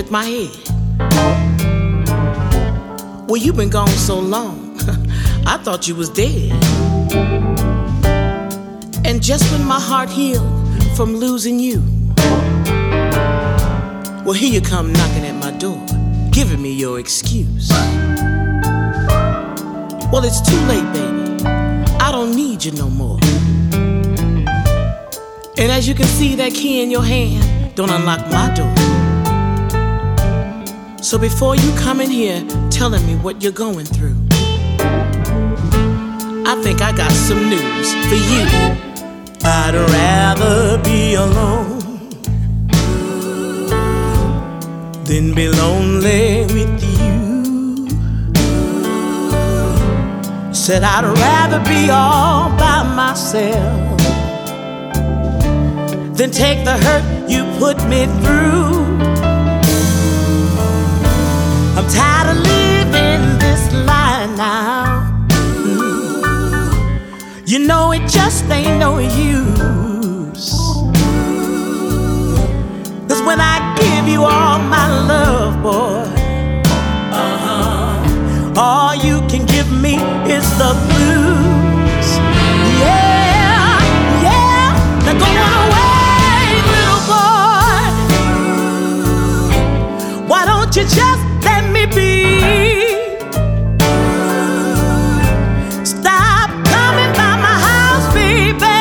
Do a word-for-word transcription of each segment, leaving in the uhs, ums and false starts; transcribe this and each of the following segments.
shook my head. Well, you've been gone so long, I thought you was dead. And just when my heart healed from losing you, well, here you come knocking at my door, giving me your excuse. Well, it's too late, baby. I don't need you no more. And as you can see, that key in your hand don't unlock my door. So before you come in here telling me what you're going through, I think I got some news for you. I'd rather be alone than be lonely with you. Said I'd rather be all by myself than take the hurt you put me through. I'm tired of living this lie now. You know it just ain't no use. Cause when I give you all my love, boy, uh-huh, all you can give me is the blues. Yeah, yeah, they're going away, little boy. Why don't you just let me be? Stop coming by my house, baby.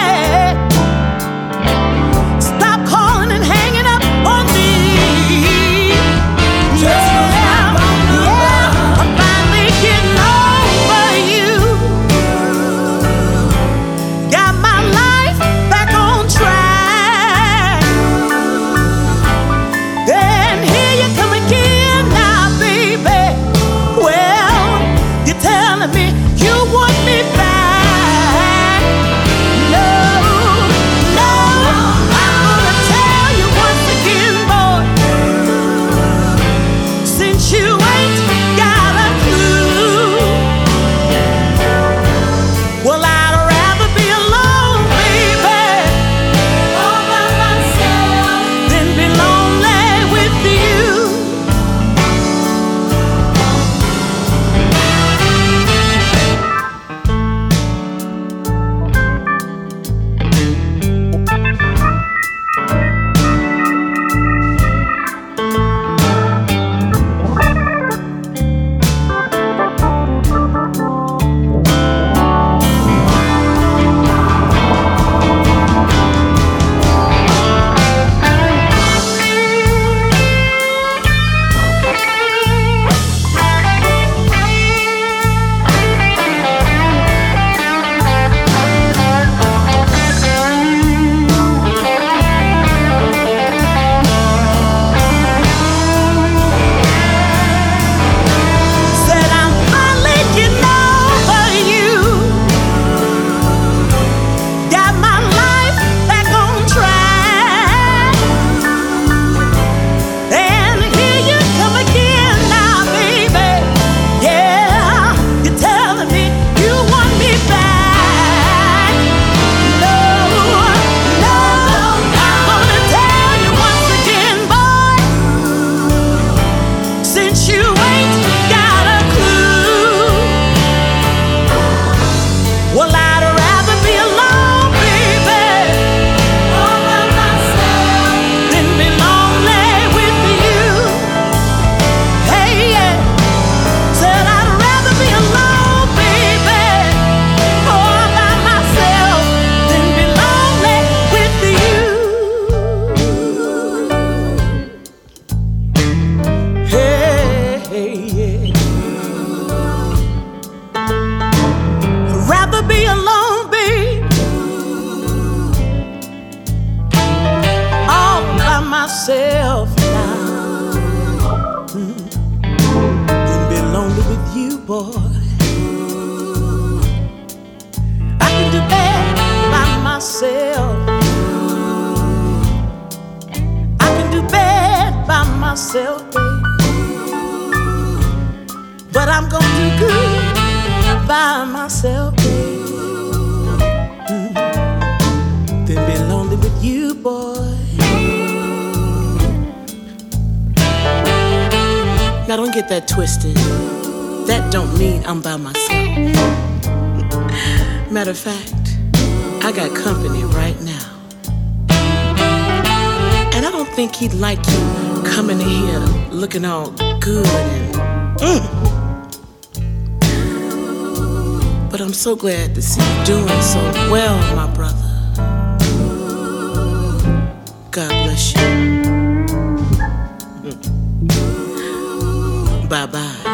Stop calling and hanging up on me. Yeah, yeah, I'm finally getting over you. Got my life back on track. And here you come again now, baby. Well, you're telling me you want me back. No, no, I'm gonna tell you once again, boy, since you ain't got a clue. Well, I'd rather be alone, baby, all by myself, than be lonely with you. Said I'm finally getting over you. Got my life back on track. And here you come again now, baby. Yeah, you're telling me you want me back. No, no, I'm gonna tell you once again, boy, since you ain't got a clue. Well, I'd rather be alone, baby, all by myself, than be lonely with you. Hey, yeah, said I'd rather be alone, baby, all by myself, than be lonely with you. Hey, yeah. I'd rather be alone, babe, all by myself now, mm, than be lonely with you, boy. I can do bad by myself. I can do bad by myself, babe. But I'm gonna do good by myself, babe. Mm, than be lonely with you, boy. Now don't get that twisted. That don't mean I'm by myself. Matter of fact, I got company right now. And I don't think he'd like you coming in here looking all good and mm. But I'm so glad to see you doing so well, my brother. God bless you. Bye-bye.